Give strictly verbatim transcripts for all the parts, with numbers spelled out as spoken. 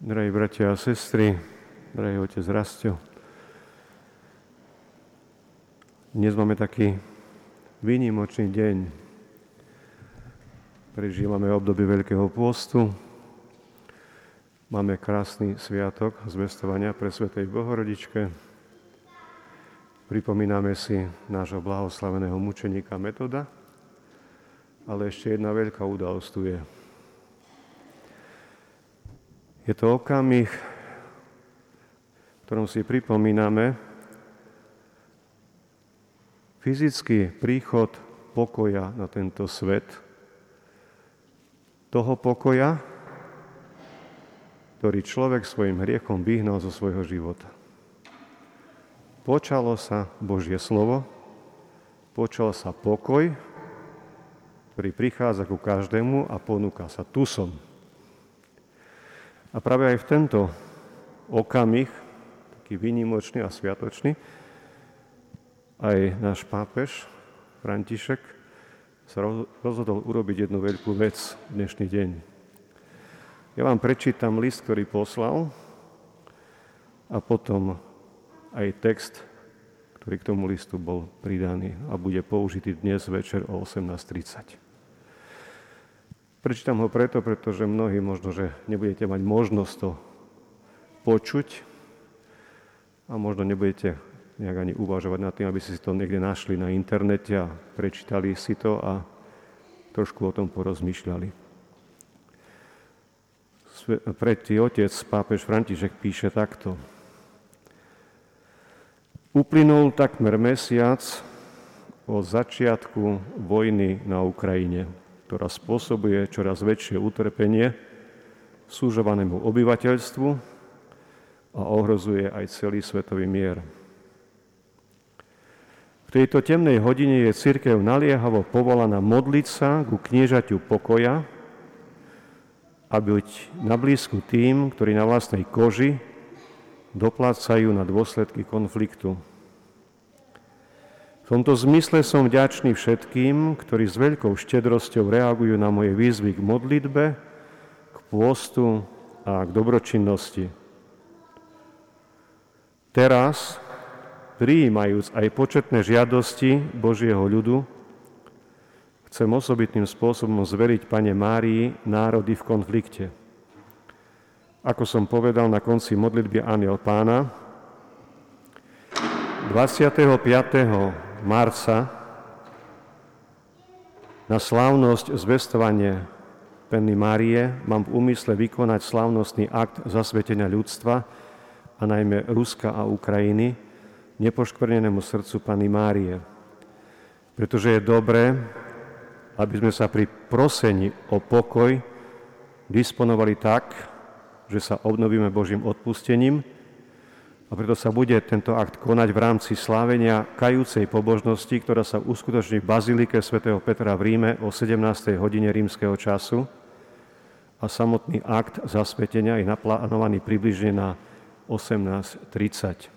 Drahí bratia a sestry, drahý otec Rastio, dnes máme taký výnimočný deň. Prežívame obdobie Veľkého pôstu, máme krásny sviatok zvestovania pre Svätej Bohorodičke, pripomíname si nášho blahoslaveného mučeníka Metoda, ale ešte jedna veľká udalosť tu je. Je to okamih, v ktorom si pripomíname fyzický príchod pokoja na tento svet. Toho pokoja, ktorý človek svojim hriechom vyhnal zo svojho života. Počalo sa Božie slovo, počal sa pokoj, ktorý prichádza ku každému a ponúka sa. Tu som. A práve aj v tento okamih, taký výnimočný a sviatočný, aj náš pápež František sa rozhodol urobiť jednu veľkú vec v dnešný deň. Ja vám prečítam list, ktorý poslal, a potom aj text, ktorý k tomu listu bol pridaný a bude použitý dnes večer o osemnásť tridsať. Prečítam ho preto, pretože mnohí možno, že nebudete mať možnosť to počuť a možno nebudete nejak ani uvažovať nad tým, aby si to niekde našli na internete a prečítali si to a trošku o tom porozmýšľali. Svätý otec, pápež František píše takto. Uplynul takmer mesiac od začiatku vojny na Ukrajine, ktorá spôsobuje čoraz väčšie utrpenie súžovanému obyvateľstvu a ohrozuje aj celý svetový mier. V tejto temnej hodine je cirkev naliehavo povolaná modliť sa ku kniežaťu pokoja a byť na blízku tým, ktorí na vlastnej koži doplácajú na dôsledky konfliktu. V tomto zmysle som vďačný všetkým, ktorí s veľkou štedrosťou reagujú na moje výzvy k modlitbe, k pôstu a k dobročinnosti. Teraz, prijímajúc aj početné žiadosti Božieho ľudu, chcem osobitným spôsobom zveriť Panne Márii národy v konflikte. Ako som povedal na konci modlitby Anjel Pána, dvadsiateho piateho marca na slávnosť zvestovania Panny Márie mám v úmysle vykonať slávnostný akt zasvetenia ľudstva a najmä Ruska a Ukrajiny nepoškvrnenému srdcu Panny Márie. Pretože je dobré, aby sme sa pri prosení o pokoj disponovali tak, že sa obnovíme Božím odpustením, a preto sa bude tento akt konať v rámci slávenia kajúcej pobožnosti, ktorá sa uskutoční v bazilike svätého Petra v Ríme o sedemnástej hodine rímskeho času, a samotný akt zasvetenia je naplánovaný približne na osemnásť tridsať.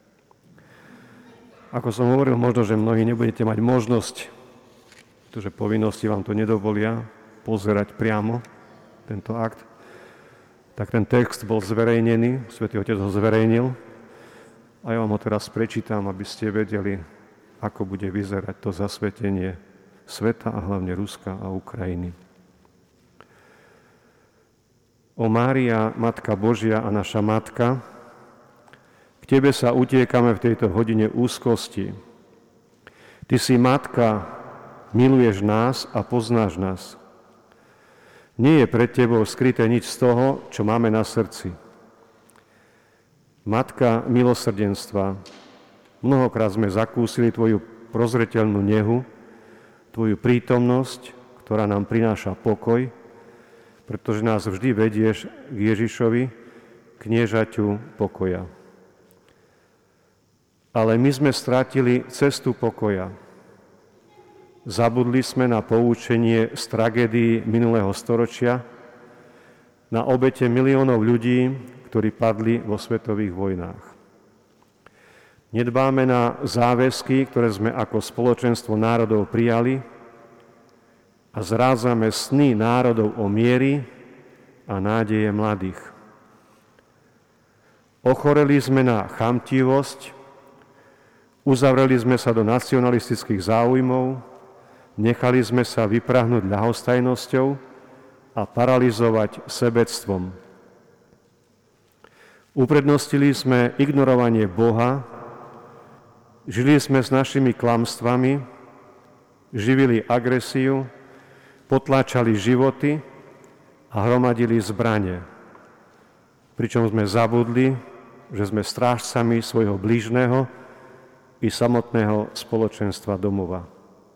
Ako som hovoril, možno, že mnohí nebudete mať možnosť, pretože povinnosti vám to nedovolia, pozerať priamo tento akt, tak ten text bol zverejnený, Svätý Otec ho zverejnil, a ja vám ho teraz prečítam, aby ste vedeli, ako bude vyzerať to zasvetenie sveta a hlavne Ruska a Ukrajiny. O Mária, Matka Božia a naša Matka, k Tebe sa utiekame v tejto hodine úzkosti. Ty si Matka, miluješ nás a poznáš nás. Nie je pred Tebou skryté nič z toho, čo máme na srdci. Matka milosrdenstva, mnohokrát sme zakúsili Tvoju prozreteľnú nehu, Tvoju prítomnosť, ktorá nám prináša pokoj, pretože nás vždy vedieš k Ježišovi, kniežaťu pokoja. Ale my sme strátili cestu pokoja. Zabudli sme na poučenie z tragédií minulého storočia, na obete miliónov ľudí, ktorí padli vo svetových vojnách. Nedbáme na záväzky, ktoré sme ako spoločenstvo národov prijali, a zrádzame sny národov o miery a nádeje mladých. Ochoreli sme na chamtivosť, uzavreli sme sa do nacionalistických záujmov, nechali sme sa vyprahnúť ľahostajnosťou a paralizovať sebectvom. Uprednostili sme ignorovanie Boha, žili sme s našimi klamstvami, živili agresiu, potláčali životy a hromadili zbrane. Pričom sme zabudli, že sme strážcami svojho blížneho i samotného spoločenstva domova.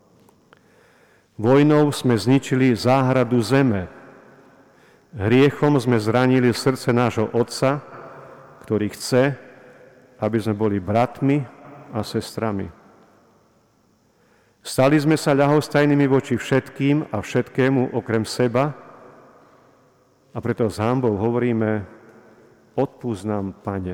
Vojnou sme zničili záhradu zeme. Hriechom sme zranili srdce nášho Otca, ktorý chce, aby sme boli bratmi a sestrami. Stali sme sa ľahostajnými voči všetkým a všetkému okrem seba a preto s hanbou hovoríme: odpusť nám, Pane.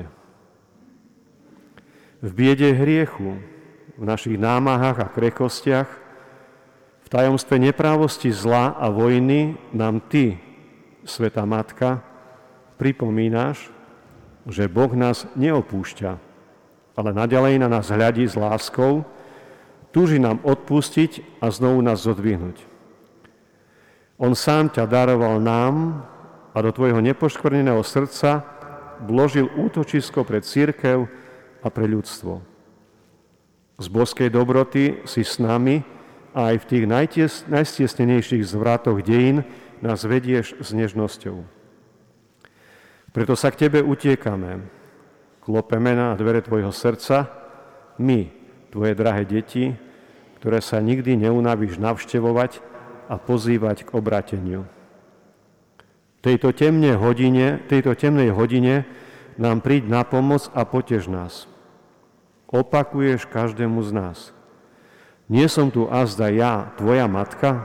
V biede hriechu, v našich námahách a krehkostiach, v tajomstve neprávosti zla a vojny nám Ty, Svätá Matka, pripomínaš, že Boh nás neopúšťa, ale naďalej na nás hľadí s láskou, túži nám odpustiť a znovu nás zodvihnúť. On sám ťa daroval nám a do tvojho nepoškvrneného srdca vložil útočisko pre cirkev a pre ľudstvo. Z božskej dobroty si s nami a aj v tých najties, najstiesnenejších zvratoch dejín nás vedieš s nežnosťou. Preto sa k Tebe utiekame, klopeme na dvere Tvojho srdca, my, Tvoje drahé deti, ktoré sa nikdy neunavíš navštevovať a pozývať k obrateniu. Tejto temnej hodine, tejto temnej hodine nám príď na pomoc a potež nás. Opakuješ každému z nás. Nie som tu azda ja, Tvoja matka?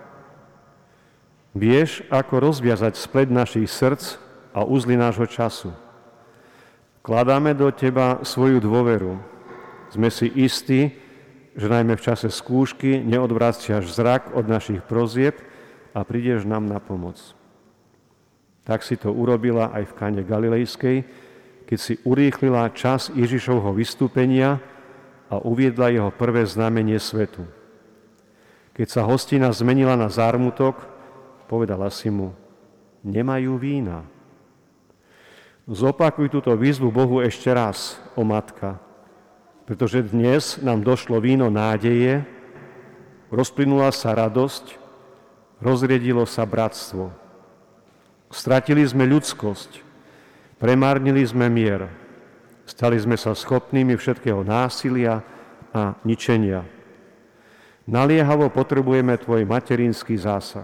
Vieš, ako rozviazať splet našich srdc a uzly nášho času. Kladáme do Teba svoju dôveru. Sme si istí, že najmä v čase skúšky neodvraciaš zrak od našich prozieb a prídeš nám na pomoc. Tak si to urobila aj v Káne Galilejskej, keď si urýchlila čas Ježišovho vystúpenia a uviedla jeho prvé znamenie svetu. Keď sa hostina zmenila na zármutok, povedala si mu: nemajú vína. Zopakuj túto výzvu Bohu ešte raz, o Matka, pretože dnes nám došlo víno nádeje, rozplynula sa radosť, rozriedilo sa bratstvo. Stratili sme ľudskosť, premárnili sme mier, stali sme sa schopnými všetkého násilia a ničenia. Naliehavo potrebujeme Tvoj materinský zásah.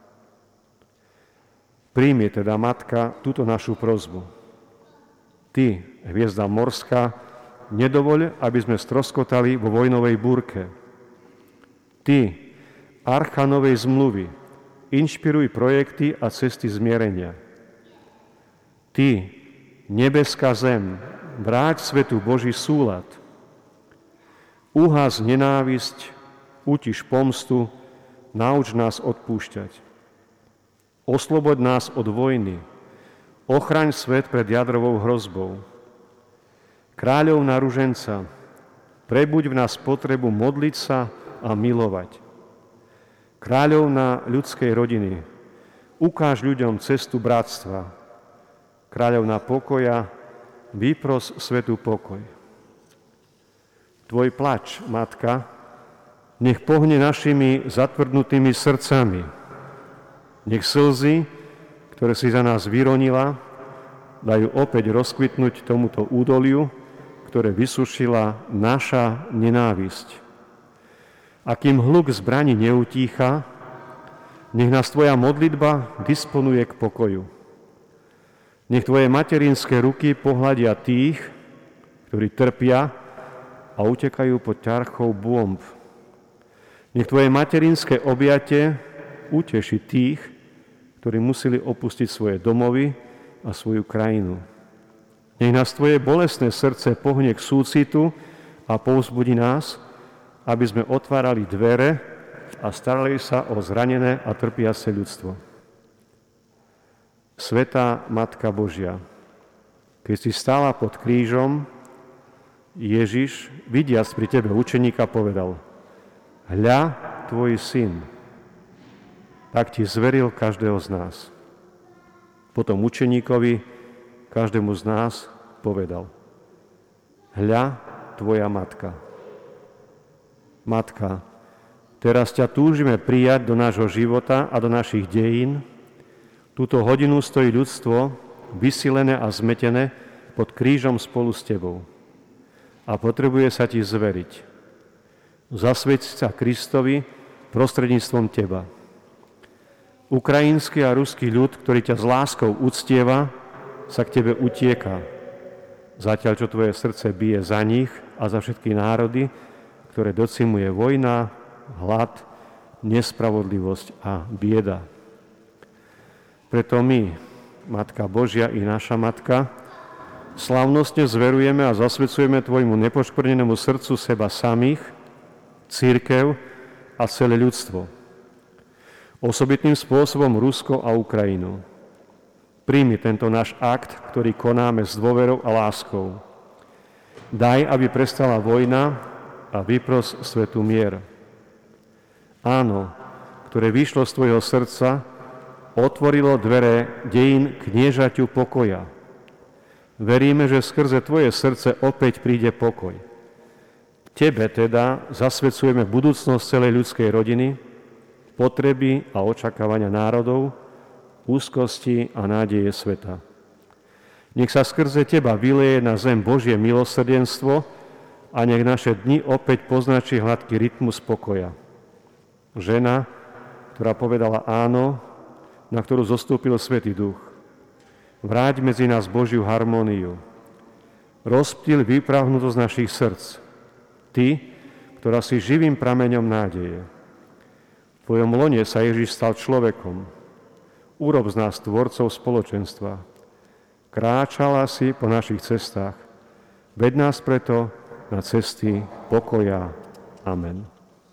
Príjmi teda, Matka, túto našu prosbu. Ty, hviezda morská, nedovoľ, aby sme stroskotali vo vojnovej búrke. Ty, archa novej zmluvy, inšpiruj projekty a cesty zmierenia. Ty, nebeská zem, vráť svetu Boží súlad. Uhás nenávisť, utiš pomstu, nauč nás odpúšťať. Osloboď nás od vojny, ochraň svet pred jadrovou hrozbou. Kráľovná ruženca, prebuď v nás potrebu modliť sa a milovať. Kráľovná ľudskej rodiny, ukáž ľuďom cestu bratstva. Kráľovná pokoja, vypros svetu pokoj. Tvoj plač, Matka, nech pohne našimi zatvrdnutými srdcami. Nech slzy, ktoré si za nás vyronila, dajú opäť rozkvitnúť tomuto údoliu, ktoré vysušila naša nenávisť. A kým hluk zbraní neutícha, nech nás Tvoja modlitba disponuje k pokoju. Nech Tvoje materinské ruky pohľadia tých, ktorí trpia a utekajú pod ťarchou bomb. Nech Tvoje materinské objate uteší tých, ktorí museli opustiť svoje domovy a svoju krajinu. Nech nás Tvoje bolestné srdce pohne k súcitu a povzbudí nás, aby sme otvárali dvere a starali sa o zranené a trpiace ľudstvo. Svätá Matka Božia, Keď si stála pod krížom, Ježiš, vidiac pri tebe učeníka, povedal: Hľa, tvoj syn. Tak ti zveril každého z nás. Potom učeníkovi, každému z nás, povedal: Hľa, tvoja matka. Matka, teraz ťa túžime prijať do nášho života a do našich dejín. Túto hodinu stojí ľudstvo, vysilené a zmetené, pod krížom spolu s tebou. A potrebuje sa ti zveriť. Zasveť sa Kristovi prostredníctvom teba. Ukrajinský a ruský ľud, ktorý ťa s láskou uctieva, sa k tebe utieka. Zatiaľ, čo tvoje srdce bije za nich a za všetky národy, ktoré docimuje vojna, hlad, nespravodlivosť a bieda. Preto my, Matka Božia i naša Matka, slávnostne zverujeme a zasvedcujeme tvojmu nepoškvrnenému srdcu seba samých, cirkev a celé ľudstvo. Osobitným spôsobom Rusko a Ukrajinu. Príjmi tento náš akt, ktorý konáme s dôverou a láskou. Daj, aby prestala vojna a vypros svetu mier. Áno, ktoré vyšlo z tvojho srdca, otvorilo dvere dejín kniežaťu pokoja. Veríme, že skrze tvoje srdce opäť príde pokoj. Tebe teda zasvedcujeme budúcnosť celej ľudskej rodiny, potreby a očakávania národov, úzkosti a nádeje sveta. Nech sa skrze teba vyleje na zem Božie milosrdenstvo a nech naše dni opäť poznačí hladký rytmus pokoja. Žena, ktorá povedala áno, na ktorú zostúpil Svätý Duch. Vráť medzi nás Božiu harmóniu. Rozptýl vyprahnutosť našich srdc. Ty, ktorá si živým prameňom nádeje. V tvojom lone sa Ježiš stal človekom. Urob z nás tvorcov spoločenstva. Kráčala si po našich cestách. Ved nás preto na cesty pokoja. Amen.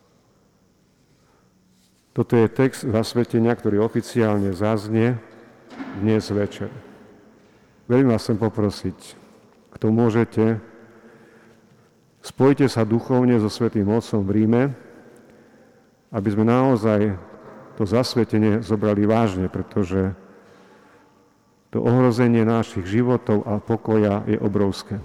Toto je text zasvetenia, ktorý oficiálne zaznie dnes večer. Veľmi vás chcem poprosiť, kto môžete, spojite sa duchovne so Svätým Otcom v Ríme, aby sme naozaj to zasvetenie zobrali vážne, pretože to ohrozenie našich životov a pokoja je obrovské.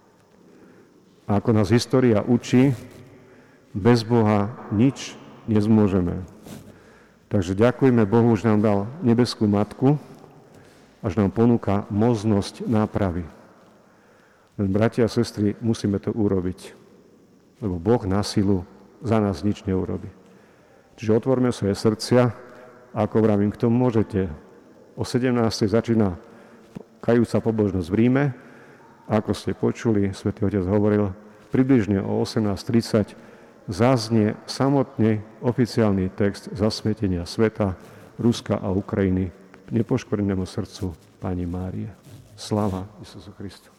A ako nás história učí, bez Boha nič nezmôžeme. Takže ďakujeme Bohu, že nám dal nebeskú Matku, až nám ponúka možnosť nápravy. Len bratia a sestry, musíme to urobiť, lebo Boh na silu za nás nič neurobí. Čiže otvorme svoje srdcia a ako vravím, k tomu môžete. O sedemnástej začína kajúca pobožnosť v Ríme. A ako ste počuli, Svätý Otec hovoril, približne o osemnásť tridsať zaznie samotný oficiálny text zasvetenia sveta, Ruska a Ukrajiny nepoškvrnenému srdcu Pani Márie. Sláva Isusu Kristu.